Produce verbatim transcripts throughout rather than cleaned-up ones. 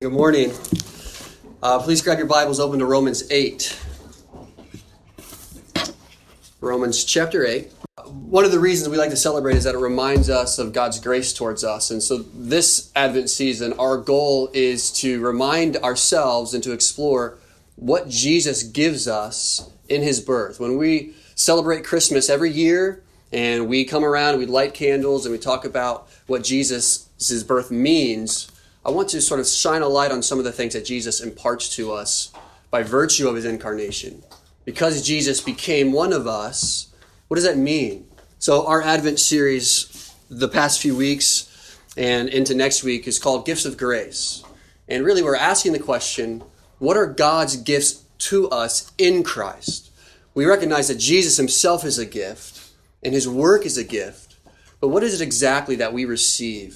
Good morning. Uh, please grab your Bibles, open to Romans eight. Romans chapter eight. One of the reasons we like to celebrate is that it reminds us of God's grace towards us. And so this Advent season, our goal is to remind ourselves and to explore what Jesus gives us in his birth. When we celebrate Christmas every year and we come around, we light candles and we talk about what Jesus' birth means, I want to sort of shine a light on some of the things that Jesus imparts to us by virtue of his incarnation. Because Jesus became one of us, what does that mean? So our Advent series the past few weeks and into next week is called Gifts of Grace. And really we're asking the question, what are God's gifts to us in Christ? We recognize that Jesus himself is a gift and his work is a gift. But what is it exactly that we receive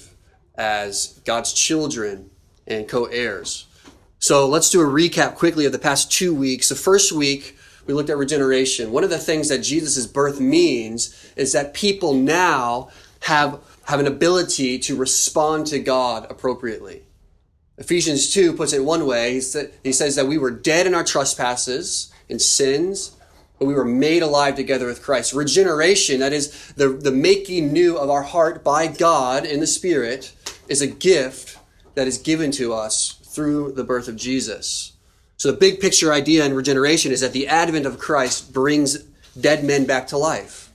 as God's children and co-heirs? So let's do a recap quickly of the past two weeks. The first week, we looked at regeneration. One of the things that Jesus' birth means is that people now have, have an ability to respond to God appropriately. Ephesians two puts it one way. He, said, he says that we were dead in our trespasses and sins, but we were made alive together with Christ. Regeneration, that is the, the making new of our heart by God in the Spirit, is a gift that is given to us through the birth of Jesus. So the big picture idea in regeneration is that the advent of Christ brings dead men back to life.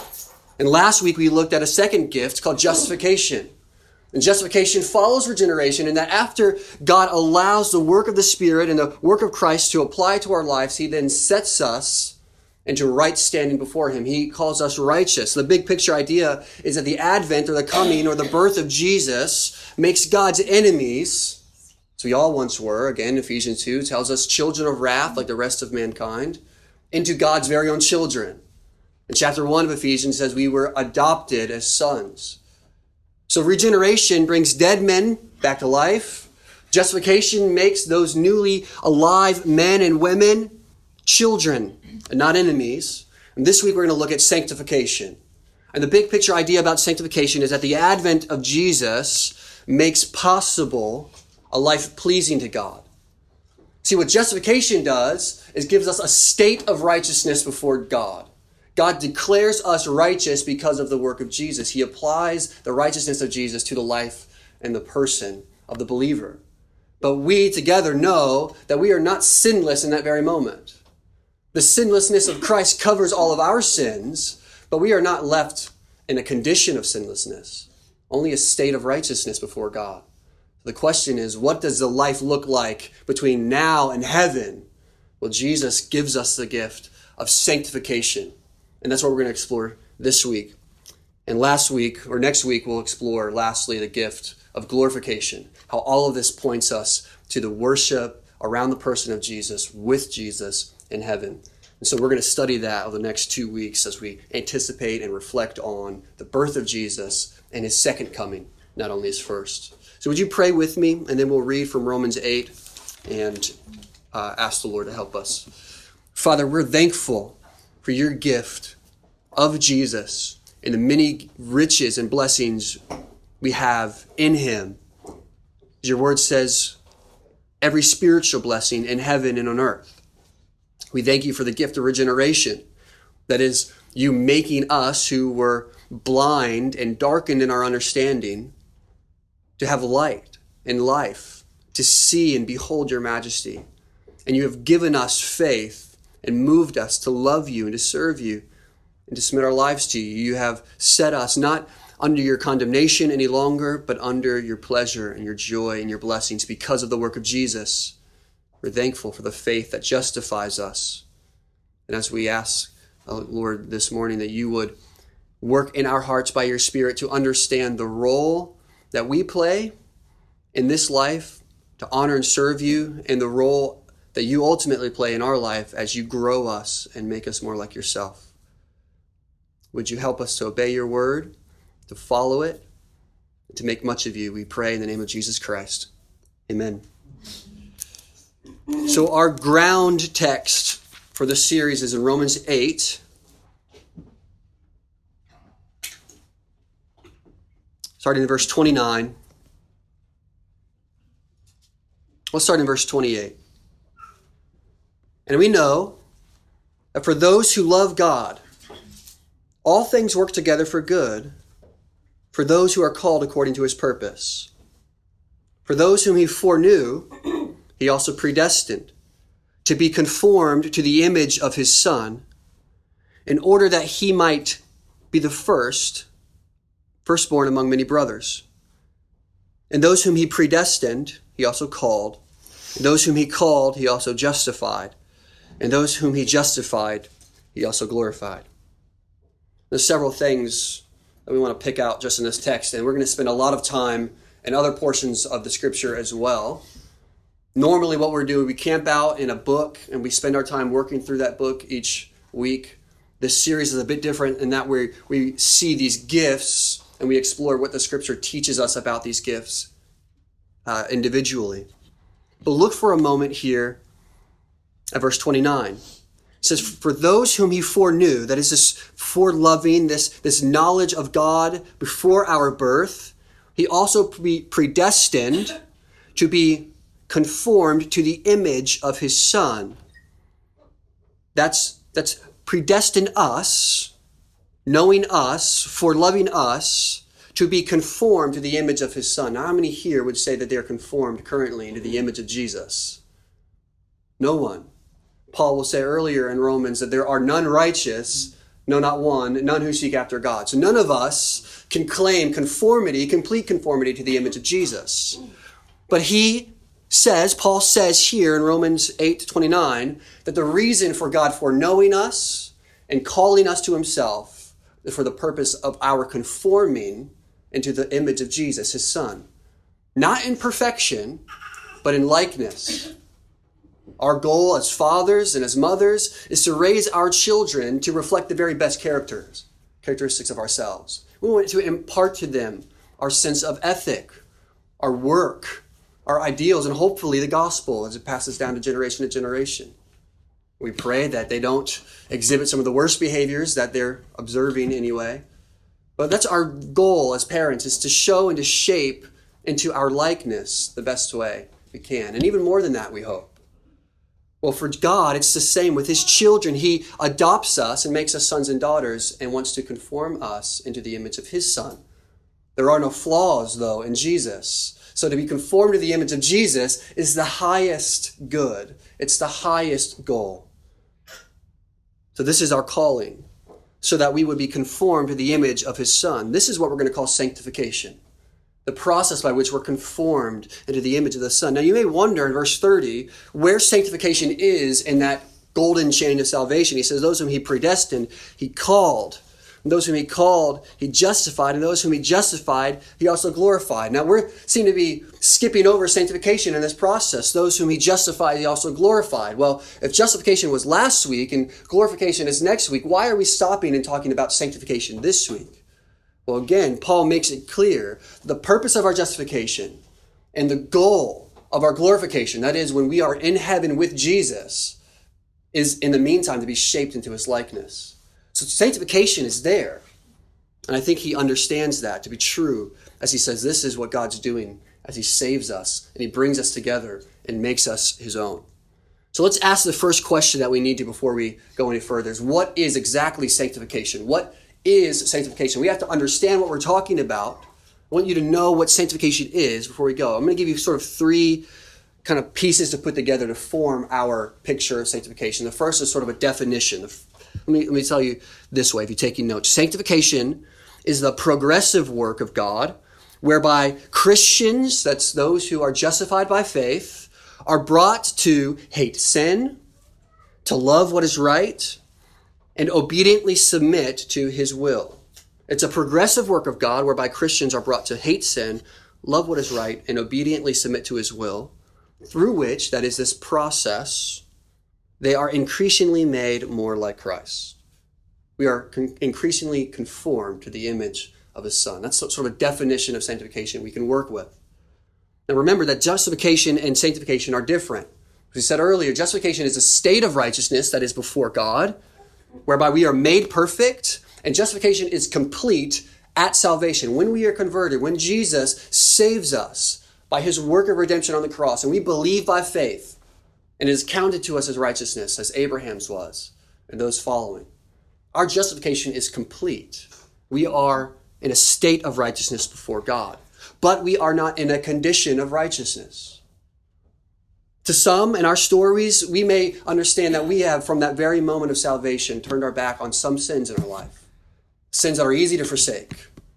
And last week we looked at a second gift called justification. And justification follows regeneration in that after God allows the work of the Spirit and the work of Christ to apply to our lives, he then sets us into right standing before him. He calls us righteous. The big picture idea is that the advent or the coming or the birth of Jesus makes God's enemies, so we all once were, again, Ephesians two tells us children of wrath like the rest of mankind, into God's very own children. In chapter one of Ephesians says we were adopted as sons. So regeneration brings dead men back to life. Justification makes those newly alive men and women children and not enemies. And this week we're going to look at sanctification. And the big picture idea about sanctification is that the advent of Jesus makes possible a life pleasing to God. See, what justification does is gives us a state of righteousness before God. God declares us righteous because of the work of Jesus. He applies the righteousness of Jesus to the life and the person of the believer. But we together know that we are not sinless in that very moment. The sinlessness of Christ covers all of our sins, but we are not left in a condition of sinlessness, only a state of righteousness before God. The question is, what does the life look like between now and heaven? Well, Jesus gives us the gift of sanctification, and that's what we're going to explore this week. And last week, or next week, we'll explore, lastly, the gift of glorification, how all of this points us to the worship around the person of Jesus, with Jesus, in heaven. And so we're going to study that over the next two weeks as we anticipate and reflect on the birth of Jesus and his second coming, not only his first. So would you pray with me, and then we'll read from Romans eight and uh, ask the Lord to help us. Father, we're thankful for your gift of Jesus and the many riches and blessings we have in him. As your word says, every spiritual blessing in heaven and on earth. We thank you for the gift of regeneration. That is, you making us who were blind and darkened in our understanding to have light and life, to see and behold your majesty. And you have given us faith and moved us to love you and to serve you and to submit our lives to you. You have set us not under your condemnation any longer, but under your pleasure and your joy and your blessings because of the work of Jesus. We're thankful for the faith that justifies us. And as we ask, oh Lord, this morning that you would work in our hearts by your Spirit to understand the role that we play in this life to honor and serve you, and the role that you ultimately play in our life as you grow us and make us more like yourself. Would you help us to obey your word, to follow it, and to make much of you, we pray in the name of Jesus Christ. Amen. So our ground text for this series is in Romans eight. Starting in verse twenty-nine. Let's start in verse twenty-eight. And we know that for those who love God, all things work together for good, for those who are called according to his purpose. For those whom he foreknew, he also predestined to be conformed to the image of his Son, in order that he might be the first, firstborn among many brothers. And those whom he predestined, he also called. And those whom he called, he also justified. And those whom he justified, he also glorified. There's several things that we want to pick out just in this text, and we're going to spend a lot of time in other portions of the scripture as well. Normally what we're doing, we camp out in a book, and we spend our time working through that book each week. This series is a bit different in that we we see these gifts, and we explore what the scripture teaches us about these gifts uh, individually. But look for a moment here at verse twenty-nine. It says, for those whom he foreknew, that is this foreloving, this, this knowledge of God before our birth, he also pre- predestined to be conformed to the image of his Son. That's, that's predestined us, knowing us, foreloving us, to be conformed to the image of his Son. Now, how many here would say that they're conformed currently into the image of Jesus? No one. Paul will say earlier in Romans that there are none righteous, no, not one, none who seek after God. So none of us can claim conformity, complete conformity to the image of Jesus. But he says, Paul says here in Romans eight twenty-nine, that the reason for God foreknowing us and calling us to himself is for the purpose of our conforming into the image of Jesus, his Son. Not in perfection, but in likeness. Our goal as fathers and as mothers is to raise our children to reflect the very best characters, characteristics of ourselves. We want to impart to them our sense of ethic, our work, our ideals, and hopefully the gospel as it passes down to generation to generation. We pray that they don't exhibit some of the worst behaviors that they're observing anyway. But that's our goal as parents, is to show and to shape into our likeness the best way we can. And even more than that, we hope. Well, for God, it's the same with his children. He adopts us and makes us sons and daughters and wants to conform us into the image of his Son. There are no flaws, though, in Jesus. So to be conformed to the image of Jesus is the highest good. It's the highest goal. So this is our calling, so that we would be conformed to the image of his Son. This is what we're going to call sanctification. The process by which we're conformed into the image of the Son. Now you may wonder in verse thirty where sanctification is in that golden chain of salvation. He says, those whom he predestined, he called. And those whom he called, he justified. And those whom he justified, he also glorified. Now we seem to be skipping over sanctification in this process. Those whom he justified, he also glorified. Well, if justification was last week and glorification is next week, why are we stopping and talking about sanctification this week? Well, again, Paul makes it clear the purpose of our justification and the goal of our glorification, that is when we are in heaven with Jesus, is in the meantime to be shaped into his likeness. So sanctification is there. And I think he understands that to be true as he says this is what God's doing as he saves us and he brings us together and makes us his own. So let's ask the first question that we need to before we go any further is what is exactly sanctification? What is sanctification? We have to understand what we're talking about. I want you to know what sanctification is before we go. I'm going to give you sort of three kind of pieces to put together to form our picture of sanctification. The first is sort of a definition. Let me, let me tell you this way, if you're taking notes. Sanctification is the progressive work of God, whereby Christians, that's those who are justified by faith, are brought to hate sin, to love what is right, and obediently submit to his will. It's a progressive work of God whereby Christians are brought to hate sin, love what is right, and obediently submit to his will, through which, that is this process, they are increasingly made more like Christ. We are con- increasingly conformed to the image of his Son. That's sort of a definition of sanctification we can work with. Now remember that justification and sanctification are different. As we said earlier, justification is a state of righteousness that is before God, whereby we are made perfect, and justification is complete at salvation. When we are converted, when Jesus saves us by his work of redemption on the cross, and we believe by faith, and it is counted to us as righteousness, as Abraham's was, and those following, our justification is complete. We are in a state of righteousness before God, but we are not in a condition of righteousness. To some, in our stories, we may understand that we have, from that very moment of salvation, turned our back on some sins in our life, sins that are easy to forsake.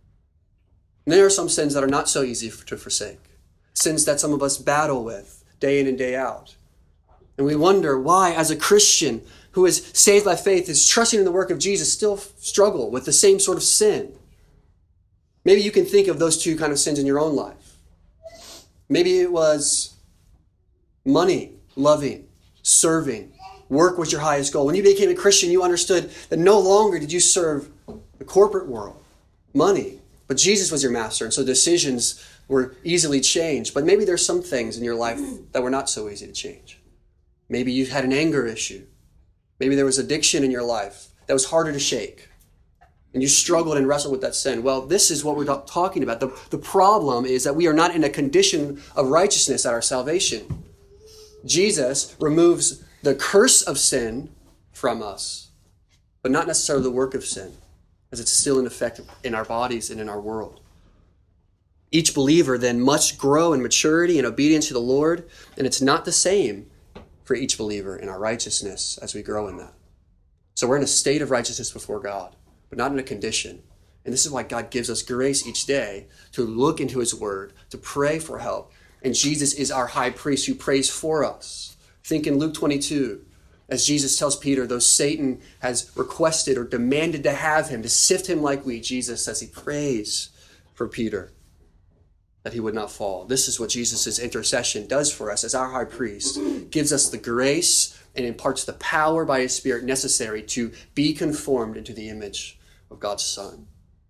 And there are some sins that are not so easy to forsake, sins that some of us battle with day in and day out. And we wonder why, as a Christian who is saved by faith, is trusting in the work of Jesus, still struggle with the same sort of sin. Maybe you can think of those two kind of sins in your own life. Maybe it was money, loving, serving. Work was your highest goal. When you became a Christian, you understood that no longer did you serve the corporate world, money, but Jesus was your master, and so decisions were easily changed. But maybe there's some things in your life that were not so easy to change. Maybe you had an anger issue. Maybe there was addiction in your life that was harder to shake, and you struggled and wrestled with that sin. Well, this is what we're talking about. The, the problem is that we are not in a condition of righteousness at our salvation. Jesus removes the curse of sin from us, but not necessarily the work of sin, as it's still in effect in our bodies and in our world. Each believer then must grow in maturity and obedience to the Lord, and it's not the same for each believer in our righteousness as we grow in that. So we're in a state of righteousness before God, but not in a condition. And this is why God gives us grace each day to look into his word, to pray for help. And Jesus is our high priest who prays for us. Think in Luke twenty-two, as Jesus tells Peter, though Satan has requested or demanded to have him, to sift him like wheat, Jesus says he prays for Peter that he would not fall. This is what Jesus' intercession does for us as our high priest, gives us the grace and imparts the power by his Spirit necessary to be conformed into the image of God's Son.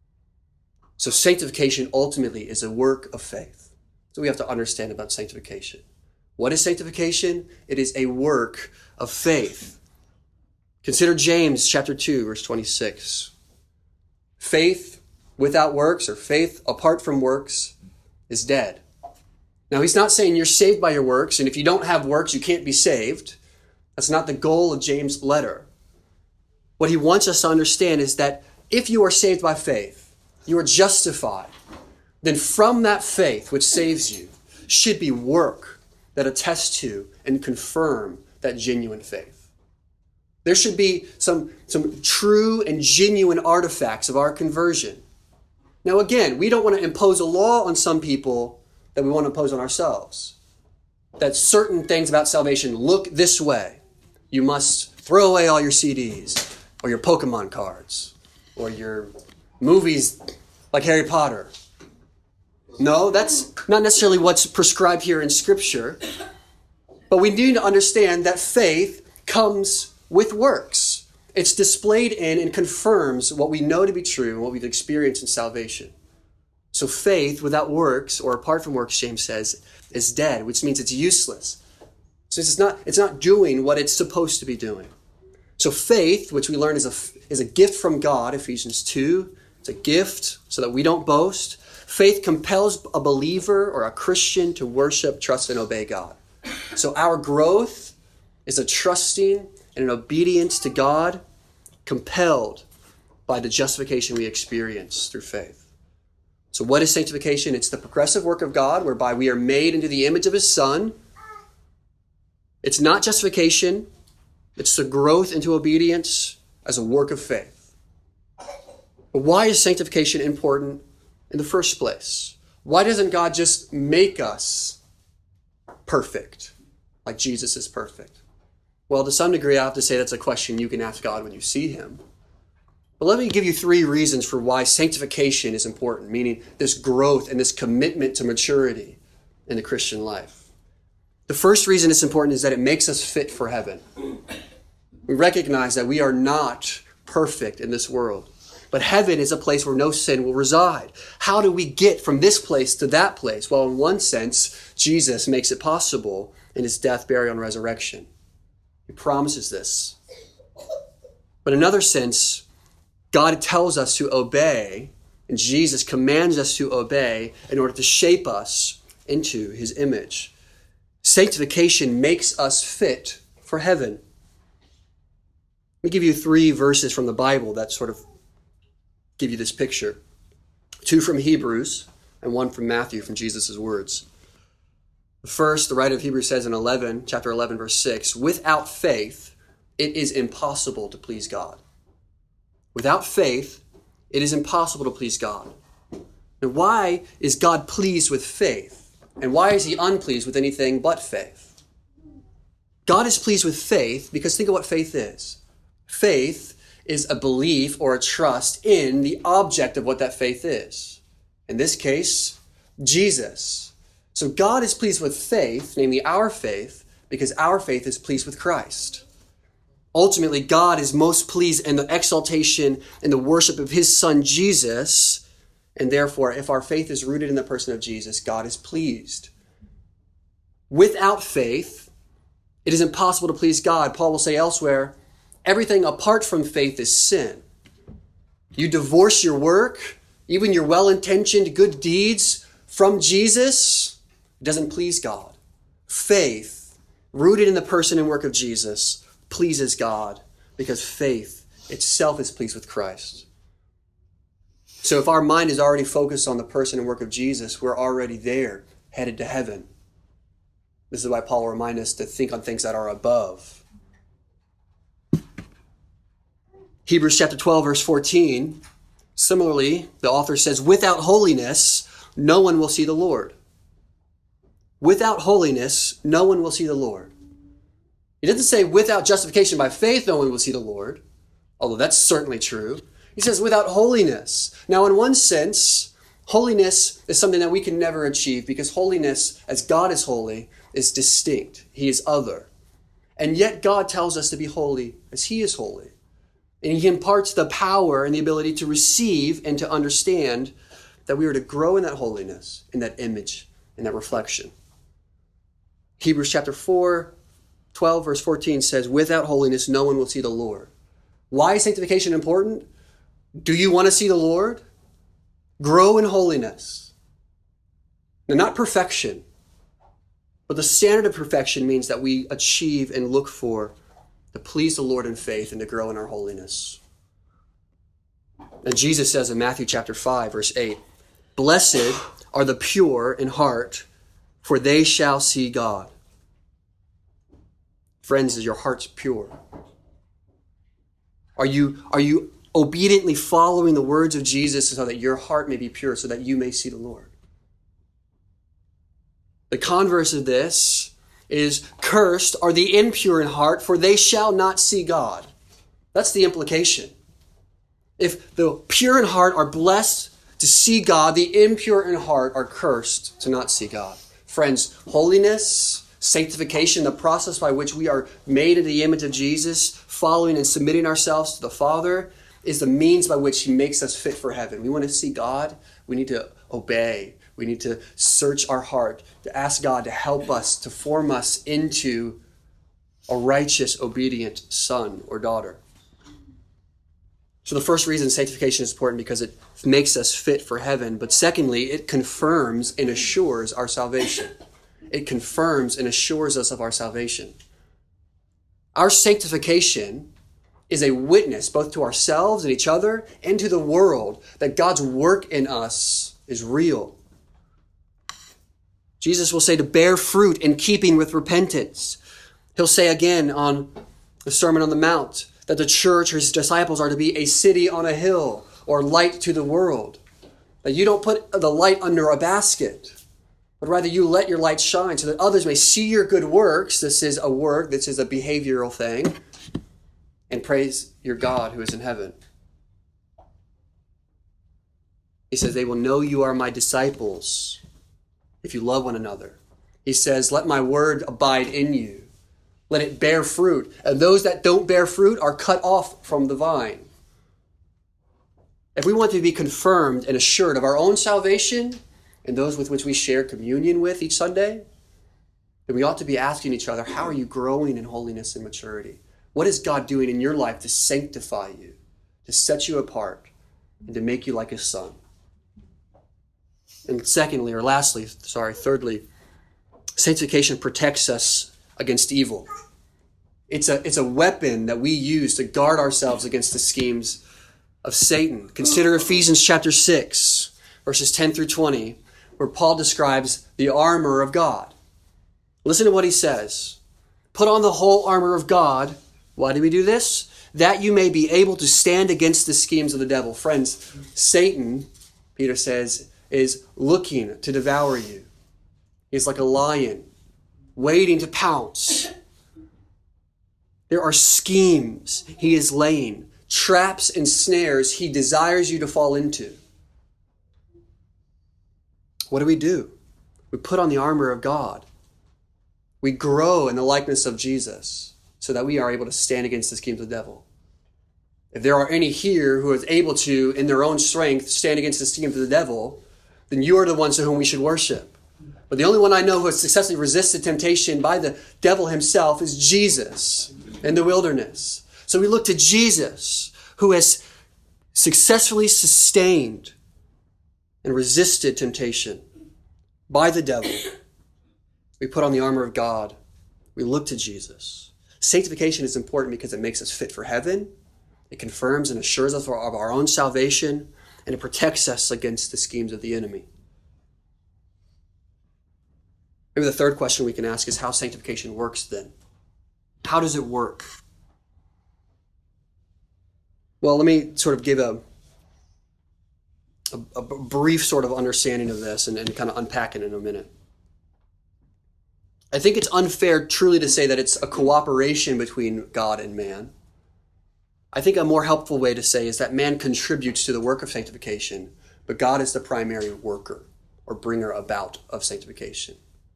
So sanctification ultimately is a work of faith. So we have to understand about sanctification. What is sanctification? It is a work of faith. Consider James chapter two, verse twenty-six. Faith without works, or faith apart from works, is dead. Now, he's not saying you're saved by your works, and if you don't have works, you can't be saved. That's not the goal of James' letter. What he wants us to understand is that if you are saved by faith, you are justified, then from that faith which saves you should be work that attests to and confirm that genuine faith. There should be some, some true and genuine artifacts of our conversion. Now again, we don't want to impose a law on some people that we want to impose on ourselves. That certain things about salvation look this way. You must throw away all your C Ds, or your Pokemon cards, or your movies like Harry Potter. No, that's not necessarily what's prescribed here in Scripture. But we need to understand that faith comes with works. It's displayed in and confirms what we know to be true and what we've experienced in salvation. So faith without works, or apart from works, James says, is dead, which means it's useless. So it's not, it's not doing what it's supposed to be doing. So faith, which we learn is a, is a gift from God, Ephesians two, it's a gift so that we don't boast. Faith compels a believer or a Christian to worship, trust, and obey God. So our growth is a trusting and an obedience to God compelled by the justification we experience through faith. So what is sanctification? It's the progressive work of God whereby we are made into the image of his Son. It's not justification. It's the growth into obedience as a work of faith. But why is sanctification important in the first place? Why doesn't God just make us perfect, like Jesus is perfect? Well, to some degree, I have to say that's a question you can ask God when you see him. But let me give you three reasons for why sanctification is important, meaning this growth and this commitment to maturity in the Christian life. The first reason it's important is that it makes us fit for heaven. We recognize that we are not perfect in this world, but heaven is a place where no sin will reside. How do we get from this place to that place? Well, in one sense, Jesus makes it possible in his death, burial, and resurrection. He promises this. But in another sense, God tells us to obey, and Jesus commands us to obey in order to shape us into his image. Sanctification makes us fit for heaven. Let me give you three verses from the Bible that sort of give you this picture. Two from Hebrews and one from Matthew, from Jesus' words. First, the writer of Hebrews says in eleven, chapter eleven, verse six, without faith, it is impossible to please God. Without faith, it is impossible to please God. And why is God pleased with faith? And why is he unpleased with anything but faith? God is pleased with faith because think of what faith is. Faith is a belief or a trust in the object of what that faith is. In this case, Jesus. So God is pleased with faith, namely our faith, because our faith is pleased with Christ. Ultimately, God is most pleased in the exaltation and the worship of his Son, Jesus. And therefore, if our faith is rooted in the person of Jesus, God is pleased. Without faith, it is impossible to please God. Paul will say elsewhere, everything apart from faith is sin. You divorce your work, even your well-intentioned good deeds from Jesus, it doesn't please God. Faith, rooted in the person and work of Jesus, pleases God because faith itself is pleased with Christ. So if our mind is already focused on the person and work of Jesus, we're already there, headed to heaven. This is why Paul will remind us to think on things that are above. Hebrews chapter twelve, verse fourteen, similarly, the author says, without holiness, no one will see the Lord. Without holiness, no one will see the Lord. He doesn't say without justification by faith, no one will see the Lord, although that's certainly true. He says without holiness. Now, in one sense, holiness is something that we can never achieve because holiness, as God is holy, is distinct. He is other. And yet God tells us to be holy as he is holy. And he imparts the power and the ability to receive and to understand that we are to grow in that holiness, in that image, in that reflection. Hebrews chapter four, twelve, verse fourteen says, without holiness, no one will see the Lord. Why is sanctification important? Do you want to see the Lord? Grow in holiness. Now, not perfection, but the standard of perfection means that we achieve and look for to please the Lord in faith and to grow in our holiness. And Jesus says in Matthew chapter five, verse eight, blessed are the pure in heart, for they shall see God. Friends, is your heart pure? Are you, are you obediently following the words of Jesus so that your heart may be pure, so that you may see the Lord? The converse of this is, cursed are the impure in heart, for they shall not see God. That's the implication. If the pure in heart are blessed to see God, the impure in heart are cursed to not see God. Friends, holiness, sanctification, the process by which we are made in the image of Jesus, following and submitting ourselves to the Father, is the means by which he makes us fit for heaven. We want to see God, we need to obey. We need to search our heart, to ask God to help us, to form us into a righteous, obedient son or daughter. So the first reason sanctification is important because it makes us fit for heaven. But secondly, it confirms and assures our salvation. It confirms and assures us of our salvation. Our sanctification is a witness both to ourselves and each other and to the world that God's work in us is real. Jesus will say to bear fruit in keeping with repentance. He'll say again on the Sermon on the Mount that the church or his disciples are to be a city on a hill or light to the world. That you don't put the light under a basket, but rather you let your light shine so that others may see your good works. This is a work, this is a behavioral thing, and praise your God who is in heaven. He says, they will know you are my disciples if you love one another. He says, let my word abide in you. Let it bear fruit. And those that don't bear fruit are cut off from the vine. If we want to be confirmed and assured of our own salvation and those with which we share communion with each Sunday, then we ought to be asking each other, how are you growing in holiness and maturity? What is God doing in your life to sanctify you, to set you apart, and to make you like his son? And secondly, or lastly, sorry, thirdly, sanctification protects us against evil. It's a, it's a weapon that we use to guard ourselves against the schemes of Satan. Consider Ephesians chapter six, verses ten through twenty, where Paul describes the armor of God. Listen to what he says. Put on the whole armor of God. Why do we do this? That you may be able to stand against the schemes of the devil. Friends, Satan, Peter says, is looking to devour you. He's like a lion, waiting to pounce. There are schemes he is laying, traps and snares he desires you to fall into. What do we do? We put on the armor of God. We grow in the likeness of Jesus so that we are able to stand against the schemes of the devil. If there are any here who is able to, in their own strength, stand against the schemes of the devil, then you are the ones to whom we should worship. But the only one I know who has successfully resisted temptation by the devil himself is Jesus in the wilderness. So we look to Jesus, who has successfully sustained and resisted temptation by the devil. We put on the armor of God. We look to Jesus. Sanctification is important because it makes us fit for heaven. It confirms and assures us of our own salvation, and it protects us against the schemes of the enemy. Maybe the third question we can ask is how sanctification works then. How does it work? Well, let me sort of give a, a, a brief sort of understanding of this and, and kind of unpack it in a minute. I think it's unfair truly to say that it's a cooperation between God and man. I think a more helpful way to say is that man contributes to the work of sanctification, but God is the primary worker or bringer about of sanctification.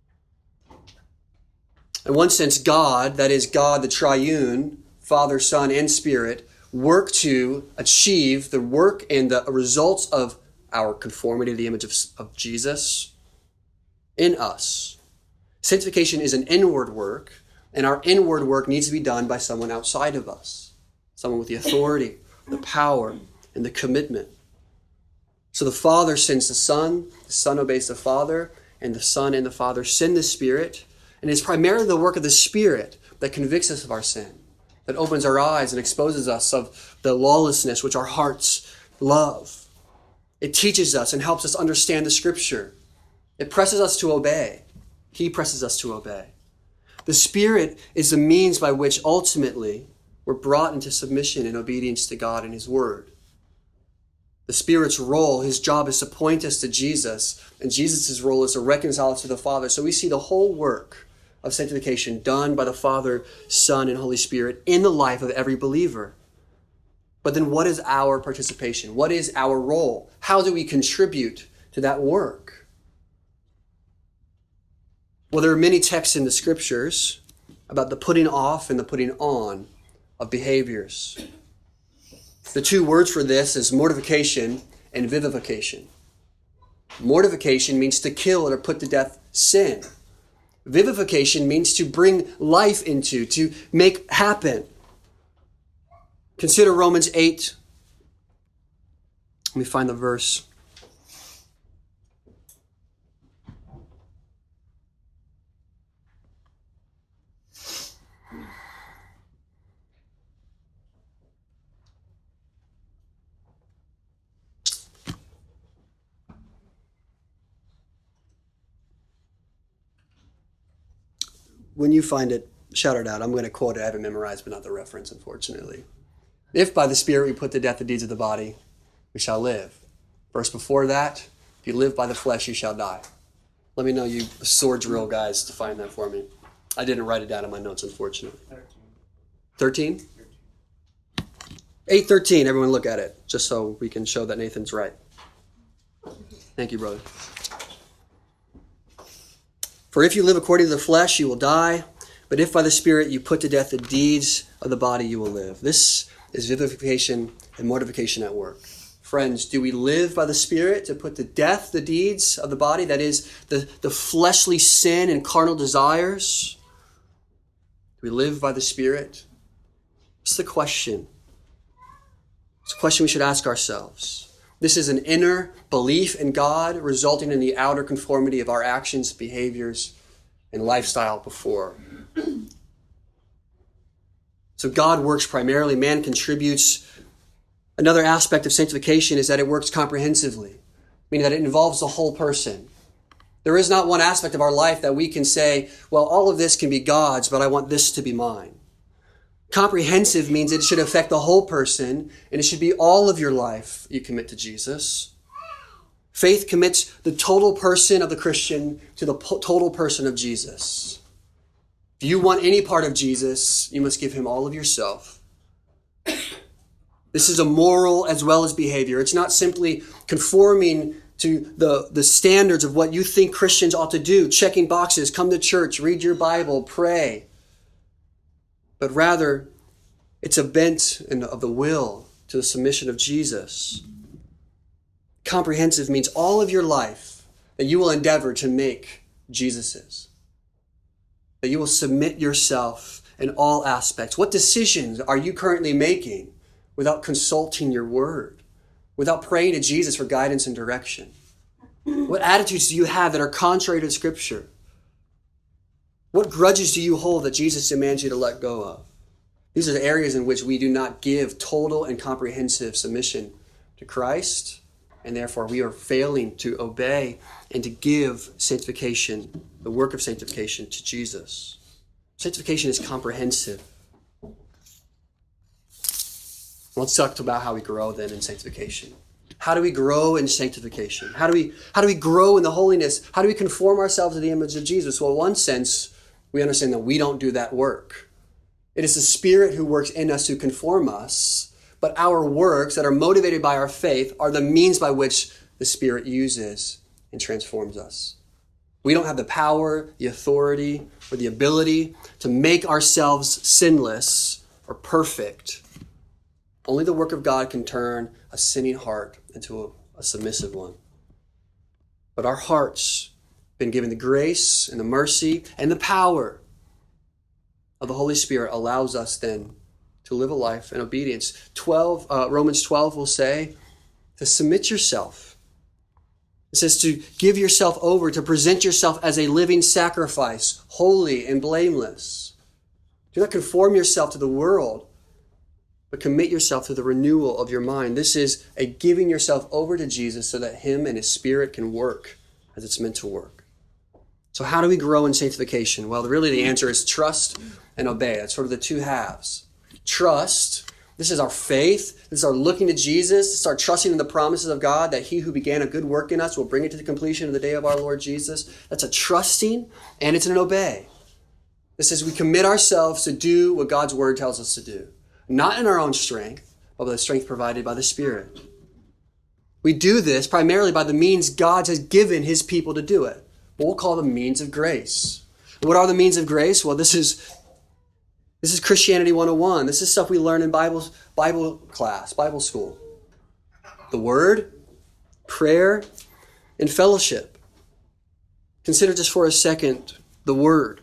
In one sense, God, that is God the triune, Father, Son, and Spirit, work to achieve the work and the results of our conformity to the image of, of Jesus in us. Sanctification is an inward work, and our inward work needs to be done by someone outside of us. Someone with the authority, the power, and the commitment. So the Father sends the Son, the Son obeys the Father, and the Son and the Father send the Spirit. And it's primarily the work of the Spirit that convicts us of our sin, that opens our eyes and exposes us of the lawlessness which our hearts love. It teaches us and helps us understand the Scripture. It presses us to obey. He presses us to obey. The Spirit is the means by which ultimately we're brought into submission and obedience to God and His Word. The Spirit's role, His job is to point us to Jesus, and Jesus' role is to reconcile us to the Father. So we see the whole work of sanctification done by the Father, Son, and Holy Spirit in the life of every believer. But then what is our participation? What is our role? How do we contribute to that work? Well, there are many texts in the Scriptures about the putting off and the putting on of behaviors. The two words for this is mortification and vivification. Mortification means to kill or put to death sin. Vivification means to bring life into, to make happen. Consider Romans eight. Let me find the verse. When you find it, shout it out. I'm going to quote it. I have it memorized, but not the reference, unfortunately. If by the Spirit we put to death the deeds of the body, we shall live. Verse before that, if you live by the flesh, you shall die. Let me know, you sword drill guys, to find that for me. I didn't write it down in my notes, unfortunately. thirteen? eight thirteen, everyone look at it, just so we can show that Nathan's right. Thank you, brother. For if you live according to the flesh, you will die. But if by the Spirit you put to death the deeds of the body, you will live. This is vivification and mortification at work. Friends, do we live by the Spirit to put to death the deeds of the body? That is, the, the fleshly sin and carnal desires. Do we live by the Spirit? It's the question. It's a question we should ask ourselves. This is an inner belief in God resulting in the outer conformity of our actions, behaviors, and lifestyle before. So God works primarily, man contributes. Another aspect of sanctification is that it works comprehensively, meaning that it involves the whole person. There is not one aspect of our life that we can say, well, all of this can be God's, but I want this to be mine. Comprehensive means it should affect the whole person, and it should be all of your life you commit to Jesus. Faith commits the total person of the Christian to the po- total person of Jesus. If you want any part of Jesus, you must give him all of yourself. This is a moral as well as behavior. It's not simply conforming to the, the standards of what you think Christians ought to do, checking boxes, come to church, read your Bible, pray. But rather, it's a bent of the will to the submission of Jesus. Comprehensive means all of your life that you will endeavor to make Jesus's. That you will submit yourself in all aspects. What decisions are you currently making without consulting your word? Without praying to Jesus for guidance and direction? What attitudes do you have that are contrary to Scripture? What grudges do you hold that Jesus demands you to let go of? These are the areas in which we do not give total and comprehensive submission to Christ, and therefore we are failing to obey and to give sanctification, the work of sanctification, to Jesus. Sanctification is comprehensive. Let's talk about how we grow then in sanctification. How do we grow in sanctification? How do we, how do we grow in the holiness? How do we conform ourselves to the image of Jesus? Well, in one sense, we understand that we don't do that work. It is the Spirit who works in us to conform us, but our works that are motivated by our faith are the means by which the Spirit uses and transforms us. We don't have the power, the authority, or the ability to make ourselves sinless or perfect. Only the work of God can turn a sinning heart into a, a submissive one. But our hearts have been given the grace and the mercy and the power of the Holy Spirit allows us then to live a life in obedience. twelve uh, Romans twelve will say to submit yourself. It says to give yourself over, to present yourself as a living sacrifice, holy and blameless. Do not conform yourself to the world, but commit yourself to the renewal of your mind. This is a giving yourself over to Jesus so that him and his Spirit can work as it's meant to work. So how do we grow in sanctification? Well, really the answer is trust and obey. That's sort of the two halves. Trust, this is our faith. This is our looking to Jesus. This is our trusting in the promises of God that he who began a good work in us will bring it to the completion of the day of our Lord Jesus. That's a trusting, and it's an obey. This is we commit ourselves to do what God's word tells us to do. Not in our own strength, but by the strength provided by the Spirit. We do this primarily by the means God has given his people to do it. What we'll call the means of grace. And what are the means of grace? Well, this is this is Christianity one oh one. This is stuff we learn in Bible, Bible class, Bible school. The Word, prayer, and fellowship. Consider just for a second the Word.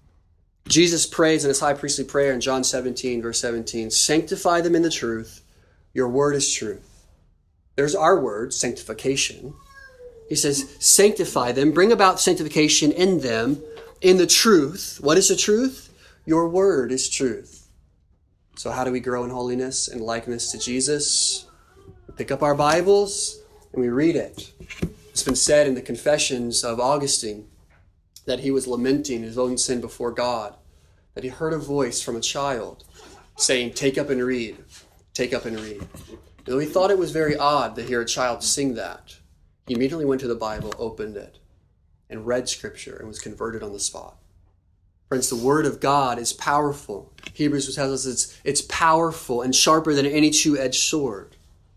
Jesus prays in his high priestly prayer in John seventeen, verse seventeen, sanctify them in the truth. Your word is truth. There's our word, sanctification. He says, sanctify them, bring about sanctification in them, in the truth. What is the truth? Your word is truth. So how do we grow in holiness and likeness to Jesus? We pick up our Bibles and we read it. It's been said in the Confessions of Augustine that he was lamenting his own sin before God, that he heard a voice from a child saying, take up and read, take up and read. And though he thought it was very odd to hear a child sing that, he immediately went to the Bible, opened it, and read Scripture and was converted on the spot. Friends, the Word of God is powerful. Hebrews tells us it's, it's powerful and sharper than any two-edged sword.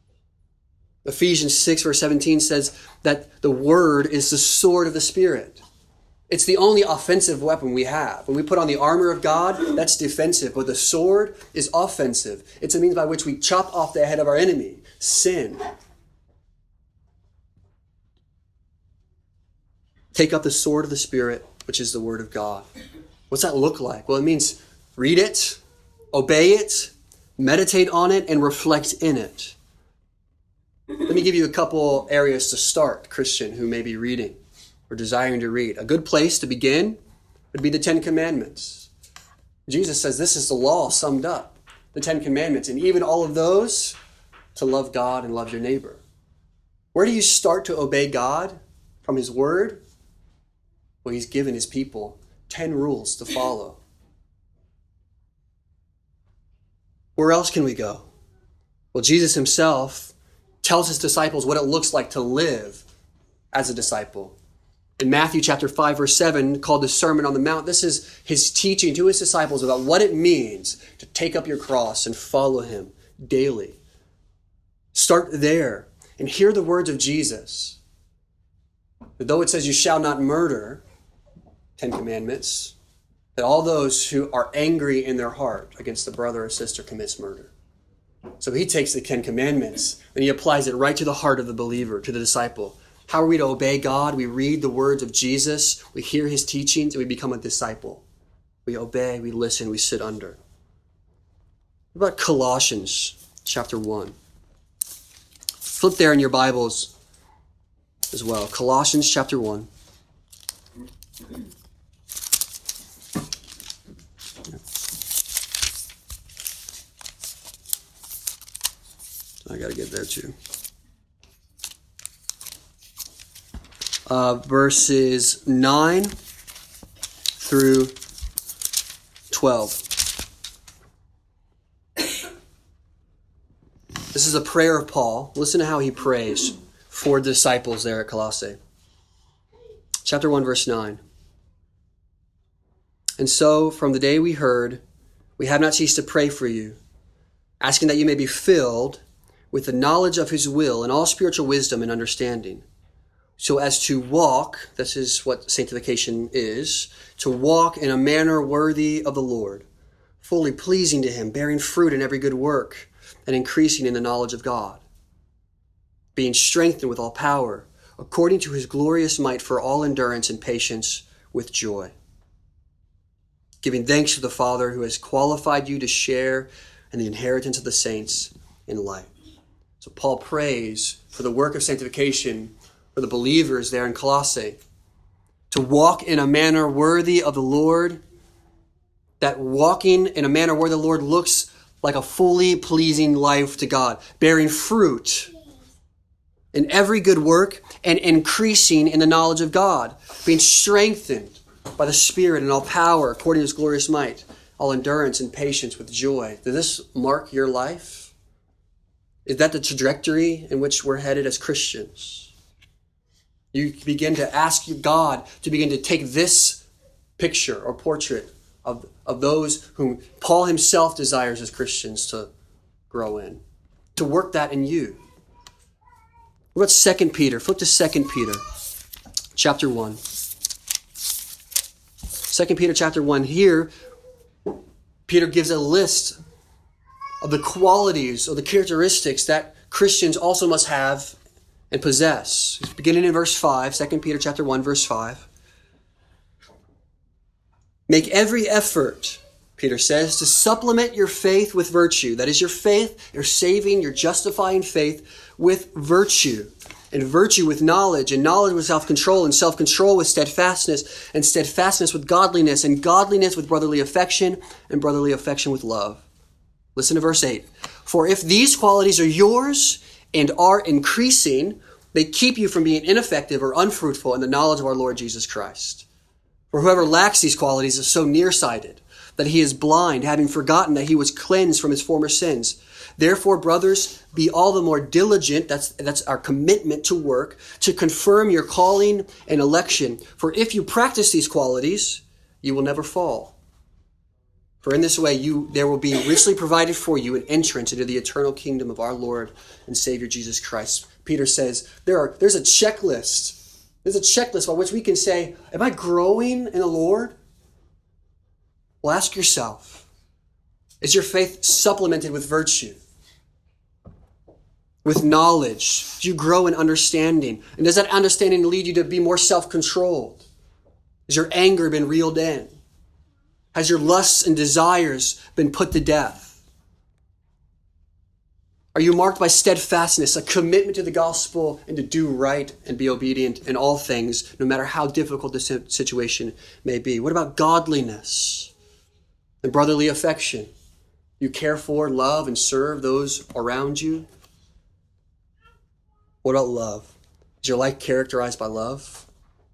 Ephesians six, verse seventeen says that the Word is the sword of the Spirit. It's the only offensive weapon we have. When we put on the armor of God, that's defensive. But the sword is offensive. It's a means by which we chop off the head of our enemy, sin. Take up the sword of the Spirit, which is the Word of God. What's that look like? Well, it means read it, obey it, meditate on it, and reflect in it. It Let me give you a couple areas to start, Christian, who may be reading or desiring to read. A good place to begin would be the Ten Commandments. Jesus says this is the law summed up, the Ten Commandments, and even all of those to love God and love your neighbor. Where do you start to obey God? From his word? Well, he's given his people ten rules to follow. Where else can we go? Well, Jesus himself tells his disciples what it looks like to live as a disciple. In Matthew chapter five, verse seven, called the Sermon on the Mount, this is his teaching to his disciples about what it means to take up your cross and follow him daily. Start there and hear the words of Jesus. That though it says you shall not murder, Ten Commandments, that all those who are angry in their heart against a brother or sister commits murder. So he takes the Ten Commandments and he applies it right to the heart of the believer, to the disciple. How are we to obey God? We read the words of Jesus, we hear his teachings, and we become a disciple. We obey, we listen, we sit under. What about Colossians chapter one? Flip there in your Bibles as well. Colossians chapter one. I got to get there too. Uh, verses nine through twelve. This is a prayer of Paul. Listen to how he prays for the disciples there at Colossae. Chapter one, verse nine. And so, from the day we heard, we have not ceased to pray for you, asking that you may be filled with the knowledge of his will and all spiritual wisdom and understanding, so as to walk, this is what sanctification is, to walk in a manner worthy of the Lord, fully pleasing to him, bearing fruit in every good work, and increasing in the knowledge of God, being strengthened with all power, according to his glorious might, for all endurance and patience with joy, giving thanks to the Father who has qualified you to share in the inheritance of the saints in light. So Paul prays for the work of sanctification for the believers there in Colossae, to walk in a manner worthy of the Lord. That walking in a manner where the Lord looks like a fully pleasing life to God, bearing fruit in every good work and increasing in the knowledge of God, being strengthened by the Spirit and all power according to his glorious might, all endurance and patience with joy. Does this mark your life? Is that the trajectory in which we're headed as Christians? You begin to ask God to begin to take this picture or portrait of, of those whom Paul himself desires as Christians to grow in, to work that in you. What about Second Peter? Flip to Second Peter chapter one. Second Peter chapter one. Here, Peter gives a list of the qualities or the characteristics that Christians also must have and possess. Beginning in verse five, Second Peter chapter one, verse five. Make every effort, Peter says, to supplement your faith with virtue. That is your faith, your saving, your justifying faith with virtue. And virtue with knowledge, and knowledge with self-control, and self-control with steadfastness, and steadfastness with godliness, and godliness with brotherly affection, and brotherly affection with love. Listen to verse eight. For if these qualities are yours and are increasing, they keep you from being ineffective or unfruitful in the knowledge of our Lord Jesus Christ. For whoever lacks these qualities is so nearsighted that he is blind, having forgotten that he was cleansed from his former sins. Therefore, brothers, be all the more diligent, that's, that's our commitment to work, to confirm your calling and election. For if you practice these qualities, you will never fall. For in this way, you there will be richly provided for you an entrance into the eternal kingdom of our Lord and Savior Jesus Christ. Peter says there are there's a checklist. There's a checklist by which we can say, am I growing in the Lord? Well, ask yourself, is your faith supplemented with virtue? With knowledge? Do you grow in understanding? And does that understanding lead you to be more self-controlled? Has your anger been reeled in? Has your lusts and desires been put to death? Are you marked by steadfastness, a commitment to the gospel and to do right and be obedient in all things, no matter how difficult the situation may be? What about godliness and brotherly affection? You care for, love, and serve those around you? What about love? Is your life characterized by love?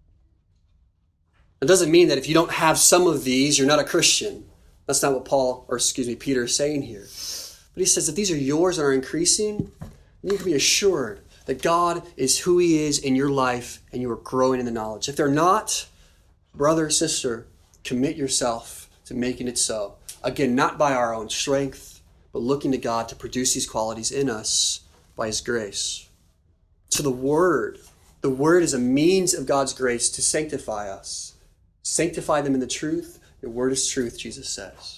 It doesn't mean that if you don't have some of these, you're not a Christian. That's not what Paul, or excuse me, Peter is saying here. But he says that these are yours and are increasing, you can be assured that God is who he is in your life and you are growing in the knowledge. If they're not, brother, sister, commit yourself to making it so. Again, not by our own strength, but looking to God to produce these qualities in us by his grace. So the word, the word is a means of God's grace to sanctify us. Sanctify them in the truth. Your word is truth, Jesus says.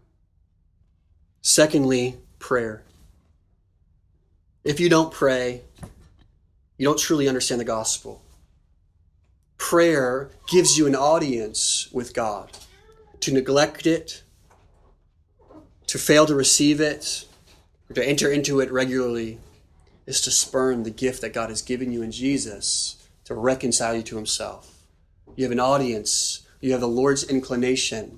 Secondly, prayer. If you don't pray, you don't truly understand the gospel. Prayer gives you an audience with God. To neglect it, to fail to receive it, or to enter into it regularly is to spurn the gift that God has given you in Jesus to reconcile you to himself. You have an audience. You have the Lord's inclination.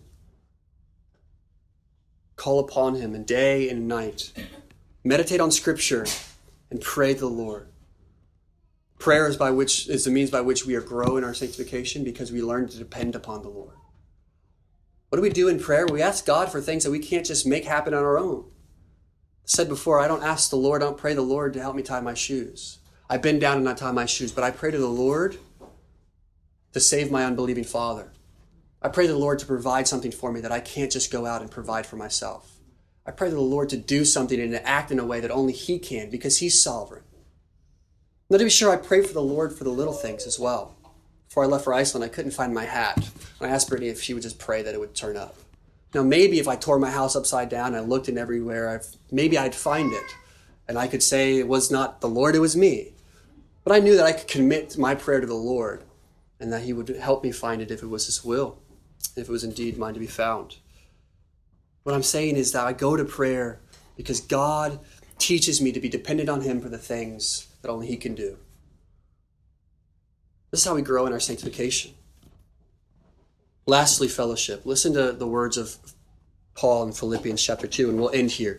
Call upon him in day and night. Meditate on Scripture and pray to the Lord. Prayer is by which is the means by which we are growing in our sanctification because we learn to depend upon the Lord. What do we do in prayer? We ask God for things that we can't just make happen on our own. I said before, I don't ask the Lord, I don't pray the Lord to help me tie my shoes. I bend down and I tie my shoes, but I pray to the Lord to save my unbelieving father. I pray to the Lord to provide something for me that I can't just go out and provide for myself. I pray to the Lord to do something and to act in a way that only he can because he's sovereign. Now to be sure, I pray for the Lord for the little things as well. Before I left for Iceland, I couldn't find my hat. And I asked Brittany if she would just pray that it would turn up. Now maybe if I tore my house upside down, I looked in everywhere, I've, maybe I'd find it. And I could say it was not the Lord, it was me. But I knew that I could commit my prayer to the Lord and that he would help me find it if it was his will. If it was indeed mine to be found. What I'm saying is that I go to prayer because God teaches me to be dependent on him for the things that only he can do. This is how we grow in our sanctification. Lastly, fellowship. Listen to the words of Paul in Philippians chapter two, and we'll end here.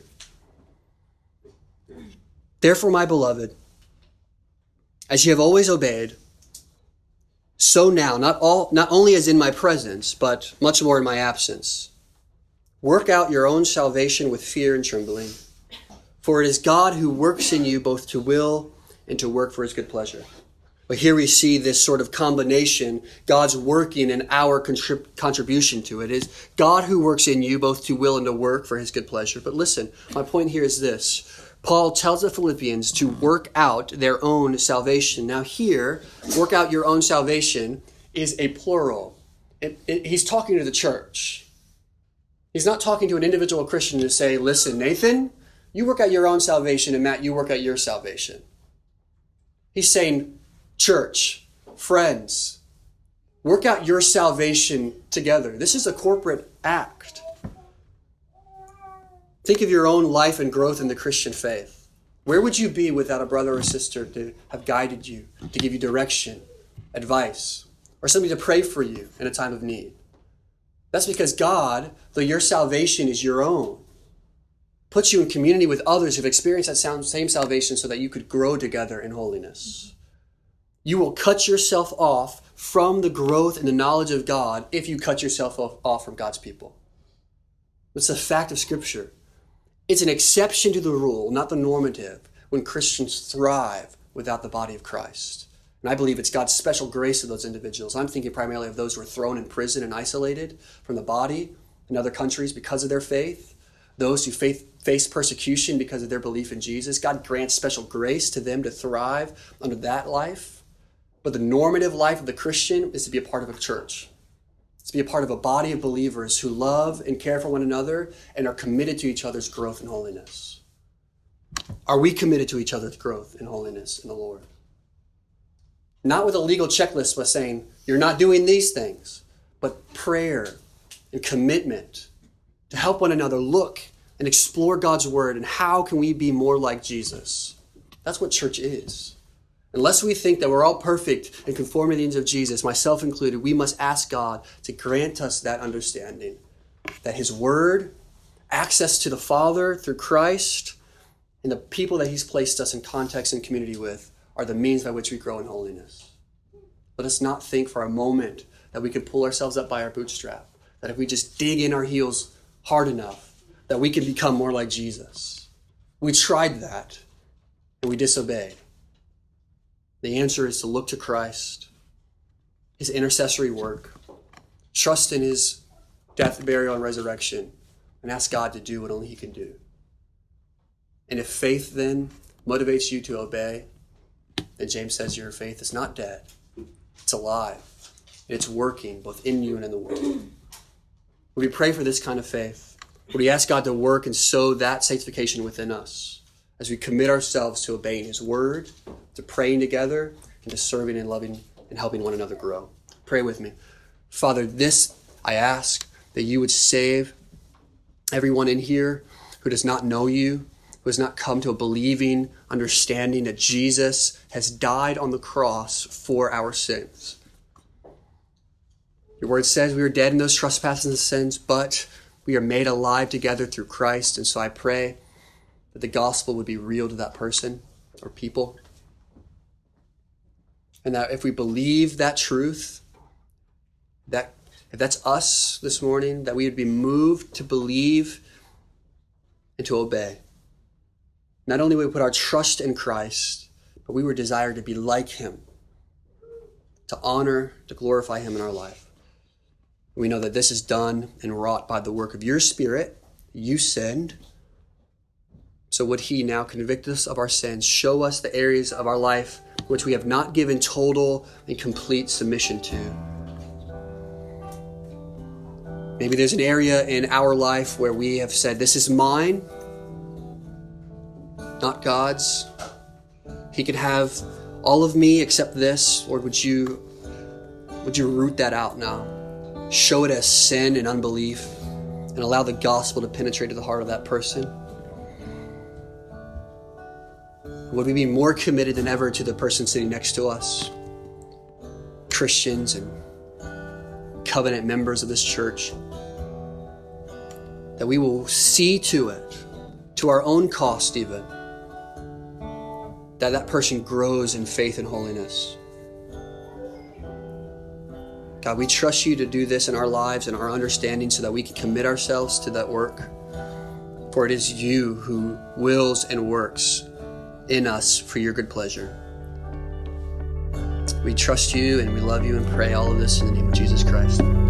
Therefore, my beloved, as you have always obeyed, so now, not all, not only as in my presence, but much more in my absence, work out your own salvation with fear and trembling. For it is God who works in you both to will and to work for his good pleasure. But here we see this sort of combination, God's working and our contrib- contribution to it. It is God who works in you both to will and to work for his good pleasure. But listen, my point here is this. Paul tells the Philippians to work out their own salvation. Now here, work out your own salvation is a plural. It, it, he's talking to the church. He's not talking to an individual Christian to say, listen, Nathan, you work out your own salvation, and Matt, you work out your salvation. He's saying, church, friends, work out your salvation together. This is a corporate act. Think of your own life and growth in the Christian faith. Where would you be without a brother or sister to have guided you, to give you direction, advice, or somebody to pray for you in a time of need? That's because God, though your salvation is your own, puts you in community with others who've experienced that same salvation so that you could grow together in holiness. You will cut yourself off from the growth and the knowledge of God if you cut yourself off from God's people. It's a fact of Scripture. It's an exception to the rule, not the normative, when Christians thrive without the body of Christ. And I believe it's God's special grace to those individuals. I'm thinking primarily of those who are thrown in prison and isolated from the body in other countries because of their faith. Those who faith, face persecution because of their belief in Jesus. God grants special grace to them to thrive under that life. But the normative life of the Christian is to be a part of a church. It's to be a part of a body of believers who love and care for one another and are committed to each other's growth and holiness. Are we committed to each other's growth and holiness in the Lord? Not with a legal checklist by saying, you're not doing these things, but prayer and commitment to help one another look and explore God's word and how can we be more like Jesus. That's what church is. Unless we think that we're all perfect and conform to the image of Jesus, myself included, we must ask God to grant us that understanding, that his word, access to the Father through Christ, and the people that he's placed us in context and community with are the means by which we grow in holiness. Let us not think for a moment that we can pull ourselves up by our bootstrap, that if we just dig in our heels hard enough, that we can become more like Jesus. We tried that, and we disobeyed. The answer is to look to Christ, his intercessory work, trust in his death, burial, and resurrection, and ask God to do what only he can do. And if faith then motivates you to obey, then James says your faith is not dead. It's alive. And it's working both in you and in the world. Would we pray for this kind of faith? Would we ask God to work and sow that sanctification within us as we commit ourselves to obeying his word, to praying together, and to serving and loving and helping one another grow? Pray with me. Father, this I ask, that you would save everyone in here who does not know you, who has not come to a believing understanding that Jesus has died on the cross for our sins. Your word says we are dead in those trespasses and sins, but we are made alive together through Christ. And so I pray that the gospel would be real to that person or people. And that if we believe that truth, that if that's us this morning, that we would be moved to believe and to obey. Not only would we put our trust in Christ, but we would desire to be like him, to honor, to glorify him in our life. We know that this is done and wrought by the work of your Spirit, you send. So would he now convict us of our sins, show us the areas of our life which we have not given total and complete submission to. Maybe there's an area in our life where we have said, this is mine, not God's. He could have all of me except this. Lord, would you, would you root that out now? Show it as sin and unbelief and allow the gospel to penetrate to the heart of that person. Would we be more committed than ever to the person sitting next to us? Christians and covenant members of this church. That we will see to it, to our own cost even, that that person grows in faith and holiness. God, we trust you to do this in our lives and our understanding so that we can commit ourselves to that work. For it is you who wills and works in us for your good pleasure. We trust you and we love you and pray all of this in the name of Jesus Christ.